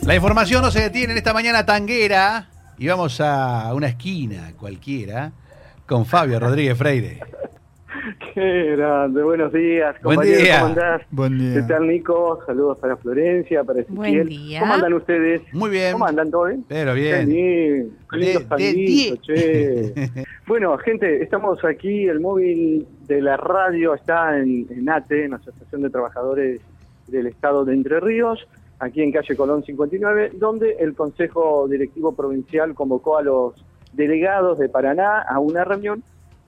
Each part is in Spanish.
La información no se detiene en esta mañana tanguera y vamos a una esquina cualquiera con Fabio Rodríguez Freire. Qué grande, buenos días, Buen compañero, día. ¿cómo andás? Buen día. ¿Qué tal, Nico? Saludos para Florencia, para Ezequiel. Buen día. ¿Cómo andan ustedes? Muy bien. ¿Cómo andan? ¿Todo bien? Pero Qué bien. bien, qué lindos tanguitos, che. 10. Bueno, gente, estamos aquí, el móvil de la radio está en ATE, en la Asociación de Trabajadores del Estado de Entre Ríos, aquí en calle Colón 59, donde el Consejo Directivo Provincial convocó a los delegados de Paraná a una reunión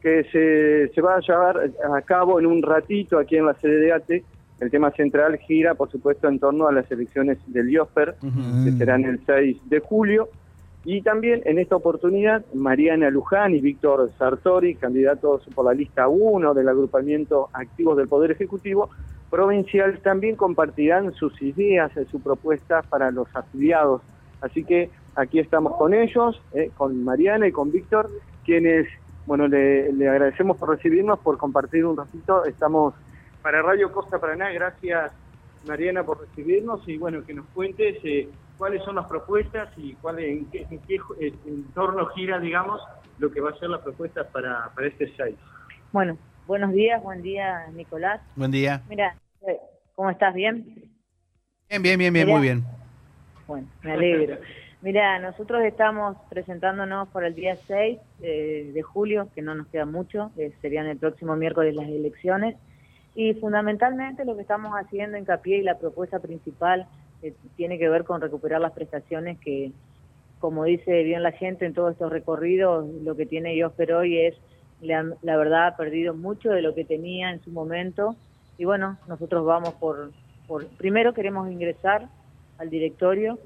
que se va a llevar a cabo en un ratito aquí en la sede de ATE. El tema central gira, por supuesto, en torno a las elecciones del IOSPER, que serán el 6 de julio. Y también en esta oportunidad, Mariana Luján y Víctor Sartori, candidatos por la lista 1 del agrupamiento Activos del Poder Ejecutivo Provincial, también compartirán sus ideas, sus propuestas para los afiliados. Así que aquí estamos con ellos, con Mariana y con Víctor, quienes, bueno, le agradecemos por recibirnos, por compartir un ratito. Estamos para Radio Costa Paraná. Gracias, Mariana, por recibirnos y, bueno, que nos cuentes cuáles son las propuestas y en qué entorno gira, digamos, lo que va a ser la propuesta para este 6. Bueno, buenos días, buen día, Nicolás. Buen día. Mira, ¿cómo estás? ¿Bien? Bien, Mirá. muy bien. Bueno, me alegro. Mira, nosotros estamos presentándonos para el día 6 de julio, que no nos queda mucho, serían el próximo miércoles las elecciones, y fundamentalmente lo que estamos haciendo hincapié y la propuesta principal tiene que ver con recuperar las prestaciones que, como dice bien la gente en todos estos recorridos, lo que tiene IOSPER hoy es, la verdad, ha perdido mucho de lo que tenía en su momento, y bueno, nosotros vamos por primero queremos ingresar al directorio.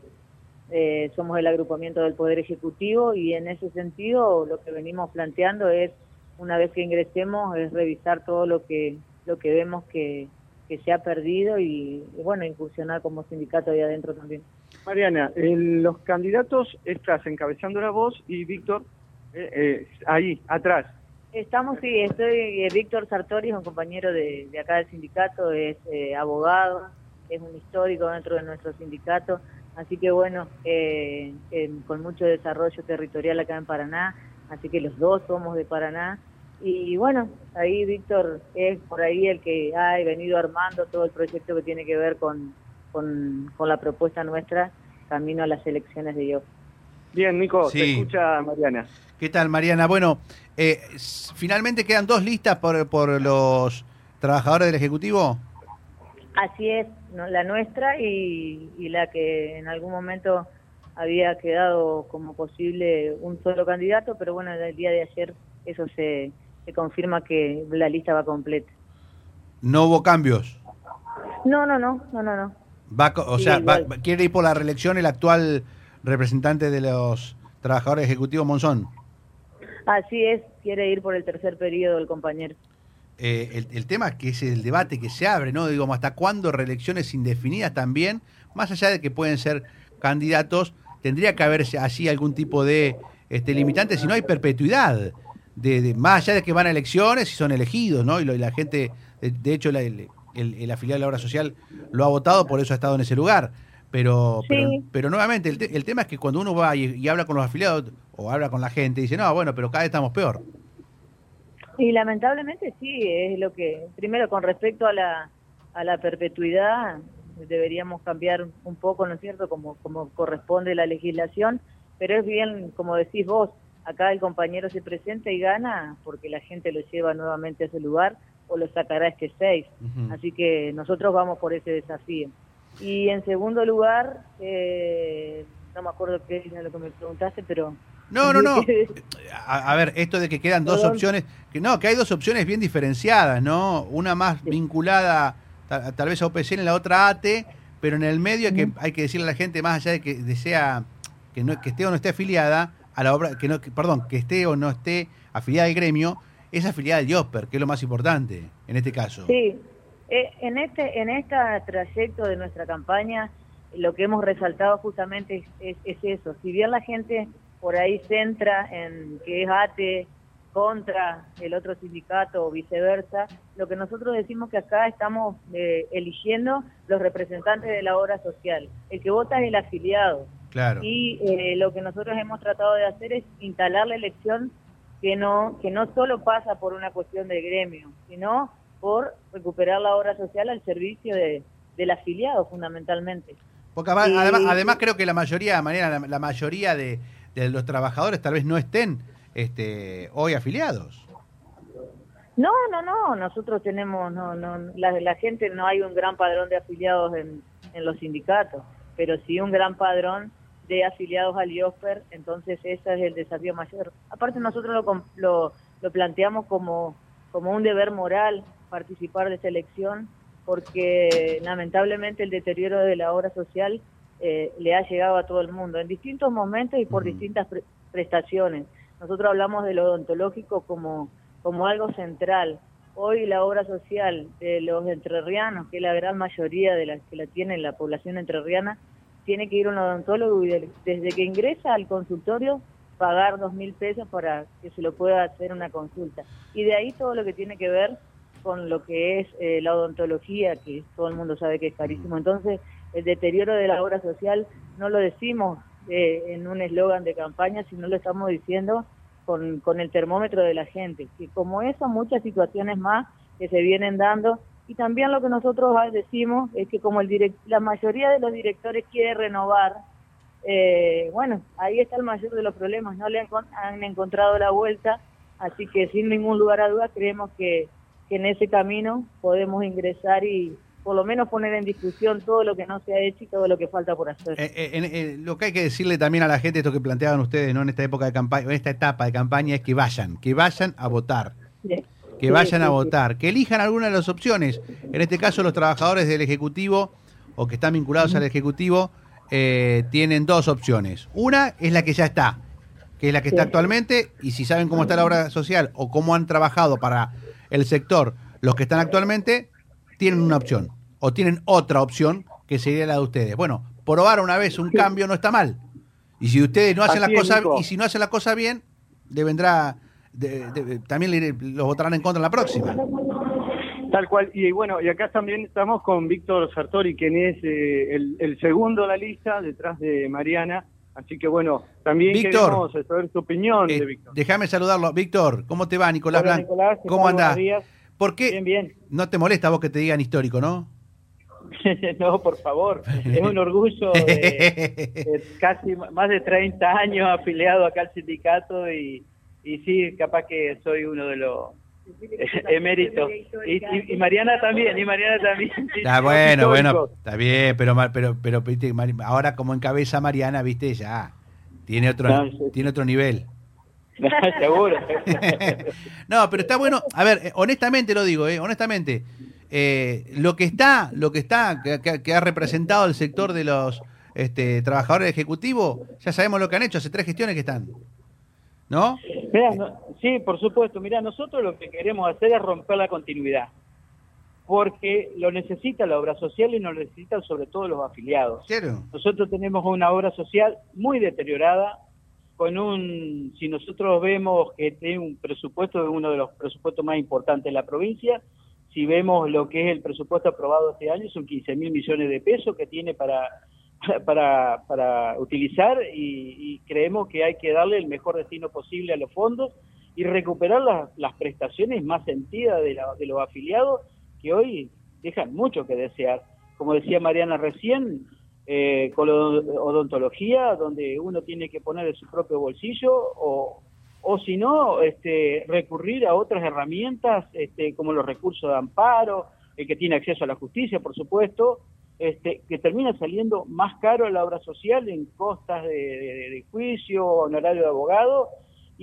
Somos el agrupamiento del Poder Ejecutivo y en ese sentido lo que venimos planteando es, una vez que ingresemos, es revisar todo lo que vemos que se ha perdido y bueno, incursionar como sindicato ahí adentro también. Mariana, los candidatos estás encabezando la voz y Víctor ahí, atrás. Estoy Víctor Sartori, es un compañero de acá del sindicato, es abogado, es un histórico dentro de nuestro sindicato. Así que bueno, con mucho desarrollo territorial acá en Paraná, así que los dos somos de Paraná. Y bueno, ahí Víctor es por ahí el que ha venido armando todo el proyecto que tiene que ver con la propuesta nuestra, camino a las elecciones de IOSPER. Bien, Nico, Sí. Te escucha Mariana. ¿Qué tal, Mariana? Bueno, finalmente quedan 2 listas por los trabajadores del Ejecutivo. Así es, la nuestra y la que en algún momento había quedado como posible un solo candidato, pero bueno, el día de ayer eso se confirma que la lista va completa. No hubo cambios. No. Sí, ¿Quiere ir por la reelección el actual representante de los trabajadores ejecutivos, Monzón? Así es, quiere ir por el tercer periodo el compañero. El tema que es el debate que se abre, ¿no? Digo, ¿hasta cuándo reelecciones indefinidas también? Más allá de que pueden ser candidatos, tendría que haber así algún tipo de limitante, si no hay perpetuidad. Más allá de que van a elecciones y son elegidos, ¿no? Y la gente, de hecho, el afiliado de la obra social lo ha votado, por eso ha estado en ese lugar. Pero nuevamente, el tema es que cuando uno va y habla con los afiliados o habla con la gente, dice, no, bueno, pero cada vez estamos peor. Y lamentablemente sí, es lo que, primero con respecto a la perpetuidad, deberíamos cambiar un poco, ¿no es cierto?, como corresponde la legislación, pero es bien, como decís vos, acá el compañero se presenta y gana porque la gente lo lleva nuevamente a ese lugar o lo sacará este 6. Uh-huh. Así que nosotros vamos por ese desafío. Y en segundo lugar, no me acuerdo qué es lo que me preguntaste, pero... No. A ver, esto de que quedan 2 opciones, que hay 2 opciones bien diferenciadas, ¿no? Una más vinculada tal vez a OPC, en la otra a ATE, pero en el medio hay que decirle a la gente, más allá de que desea que esté o no esté afiliada a la obra, que esté o no esté afiliada al gremio, es afiliada al IOSPER, que es lo más importante en este caso. Sí, en este trayecto de nuestra campaña, lo que hemos resaltado justamente es eso. Si bien la gente por ahí centra en que es ATE contra el otro sindicato o viceversa. Lo que nosotros decimos que acá estamos eligiendo los representantes de la obra social. El que vota es el afiliado. Claro. Y lo que nosotros hemos tratado de hacer es instalar la elección que no solo pasa por una cuestión de gremio, sino por recuperar la obra social al servicio del afiliado fundamentalmente. Porque además creo que la mayoría, Mariana, la mayoría de los trabajadores tal vez no estén hoy afiliados. No, nosotros tenemos, la gente, no hay un gran padrón de afiliados en los sindicatos, pero sí un gran padrón de afiliados al IOSPER, entonces ese es el desafío mayor. Aparte nosotros lo planteamos como un deber moral participar de esta elección, porque lamentablemente el deterioro de la obra social le ha llegado a todo el mundo, en distintos momentos y por distintas prestaciones. Nosotros hablamos de lo odontológico como algo central. Hoy la obra social de los entrerrianos, que es la gran mayoría de las que la tiene la población entrerriana, tiene que ir a un odontólogo y desde que ingresa al consultorio pagar 2.000 pesos para que se lo pueda hacer una consulta. Y de ahí todo lo que tiene que ver con lo que es la odontología, que todo el mundo sabe que es carísimo. Entonces, el deterioro de la obra social no lo decimos en un eslogan de campaña, sino lo estamos diciendo con el termómetro de la gente, que como eso, muchas situaciones más que se vienen dando. Y también lo que nosotros decimos es que como la mayoría de los directores quiere renovar, bueno, ahí está el mayor de los problemas, no le han encontrado la vuelta, así que sin ningún lugar a duda creemos que en ese camino podemos ingresar y por lo menos poner en discusión todo lo que no se ha hecho y todo lo que falta por hacer. Lo que hay que decirle también a la gente, esto que planteaban ustedes, ¿no?, en esta época de campaña, en esta etapa de campaña, es que vayan a votar. Sí. Que vayan a votar, que elijan alguna de las opciones. En este caso, los trabajadores del Ejecutivo o que están vinculados al Ejecutivo tienen dos opciones. Una es la que ya está, que es la que está actualmente, y si saben cómo está la obra social o cómo han trabajado para el sector los que están actualmente, tienen una opción o tienen otra opción que sería la de ustedes. Bueno, probar una vez un cambio no está mal. Y si ustedes no hacen la cosa bien, le vendrá... también los votarán en contra en la próxima. Tal cual. Y bueno, y acá también estamos con Víctor Sartori, quien es el segundo de la lista detrás de Mariana. Así que bueno, también Víctor, queremos saber tu opinión de Víctor. Déjame saludarlo. Víctor, ¿cómo te va? Nicolás Hola, Blanco. Nicolás, ¿Cómo andás? ¿Por qué? Bien, bien. ¿No te molesta vos que te digan histórico, no? No, por favor. Es un orgullo de casi más de 30 años afiliado acá al sindicato y sí, capaz que soy uno de los eméritos. Y Mariana también, Está bueno, está bien, pero viste, ahora como encabeza Mariana, viste, ya tiene otro nivel. Seguro. No, pero está bueno. A ver, honestamente lo digo, honestamente, lo que ha representado el sector de los trabajadores ejecutivos, ya sabemos lo que han hecho, hace 3 gestiones que están, ¿no? Mirá, sí, por supuesto. Mirá, nosotros lo que queremos hacer es romper la continuidad, porque lo necesita la obra social y lo necesitan sobre todo los afiliados. ¿Claro? Nosotros tenemos una obra social muy deteriorada, si nosotros vemos que tiene un presupuesto, uno de los presupuestos más importantes de la provincia, si vemos lo que es el presupuesto aprobado este año, son 15.000 millones de pesos que tiene para utilizar y creemos que hay que darle el mejor destino posible a los fondos y recuperar las prestaciones más sentidas de los afiliados que hoy dejan mucho que desear. Como decía Mariana recién, con la odontología, donde uno tiene que poner de su propio bolsillo o si no, recurrir a otras herramientas como los recursos de amparo, el que tiene acceso a la justicia, por supuesto, que termina saliendo más caro la obra social en costas de juicio, honorario de abogado,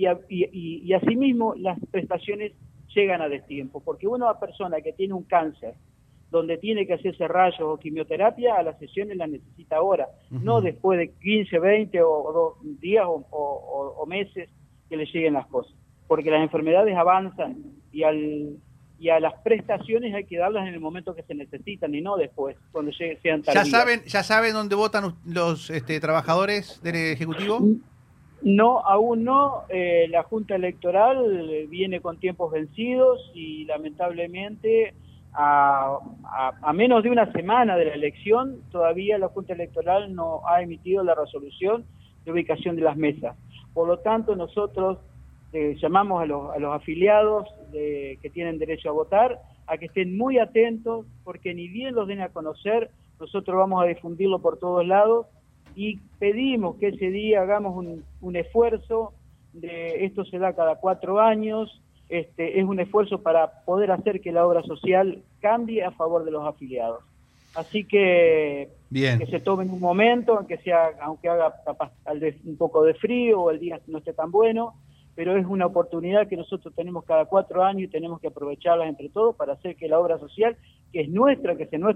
y asimismo las prestaciones llegan a destiempo, porque una persona que tiene un cáncer, donde tiene que hacerse rayos o quimioterapia, a las sesiones la necesita ahora, no después de 15, 20 o días o meses que le lleguen las cosas, porque las enfermedades avanzan y a las prestaciones hay que darlas en el momento que se necesitan y no después, cuando sean tardías. ¿Ya saben dónde votan los trabajadores del Ejecutivo? No, aún no. La Junta Electoral viene con tiempos vencidos y lamentablemente a menos de una semana de la elección todavía la Junta Electoral no ha emitido la resolución de ubicación de las mesas. Por lo tanto, nosotros llamamos a los afiliados que tienen derecho a votar a que estén muy atentos, porque ni bien los den a conocer, nosotros vamos a difundirlo por todos lados y pedimos que ese día hagamos un esfuerzo. Esto se da cada 4 años, es un esfuerzo para poder hacer que la obra social cambie a favor de los afiliados. Así que bien, que se tomen un momento, aunque haga capaz un poco de frío o el día no esté tan bueno, pero es una oportunidad que nosotros tenemos cada 4 años y tenemos que aprovecharla entre todos para hacer que la obra social, que es nuestra,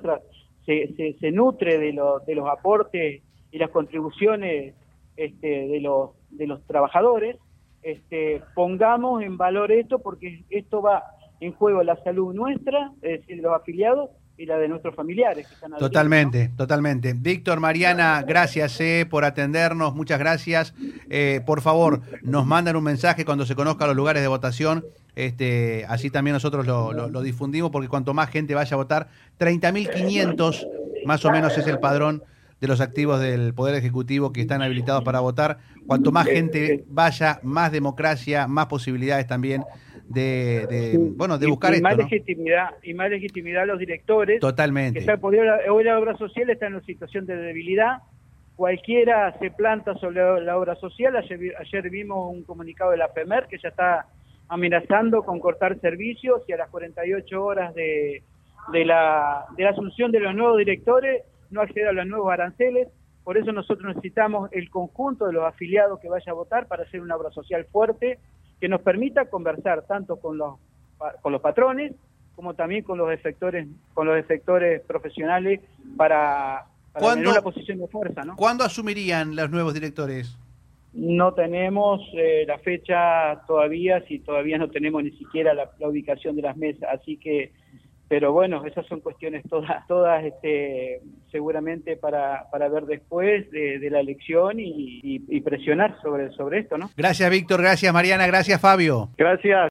se nutre de los aportes y las contribuciones de los trabajadores, pongamos en valor esto, porque esto va en juego la salud nuestra, es decir, de los afiliados, y la de nuestros familiares que están adheridos, totalmente, ¿no? Totalmente. Víctor, Mariana, gracias por atendernos, muchas gracias. Por favor, nos mandan un mensaje cuando se conozcan los lugares de votación, así también nosotros lo difundimos, porque cuanto más gente vaya a votar, 30.500 más o menos es el padrón de los activos del Poder Ejecutivo que están habilitados para votar. Cuanto más gente vaya, más democracia, más posibilidades también de buscar esto, más ¿no? más legitimidad a los directores. Totalmente. Hoy la obra social está en una situación de debilidad. Cualquiera se planta sobre la obra social. Ayer vimos un comunicado de la FEMER que ya está amenazando con cortar servicios, y a las 48 horas de la asunción de los nuevos directores no acceder a los nuevos aranceles. Por eso nosotros necesitamos el conjunto de los afiliados que vaya a votar para hacer una obra social fuerte que nos permita conversar tanto con los patrones como también con los efectores profesionales para tener una posición de fuerza, ¿no? ¿Cuándo asumirían los nuevos directores? No tenemos la fecha todavía, si todavía no tenemos ni siquiera la ubicación de las mesas, así que, pero bueno, esas son cuestiones todas seguramente para ver después de la elección y presionar sobre esto, ¿no? Gracias, Víctor, gracias, Mariana, gracias, Fabio. Gracias.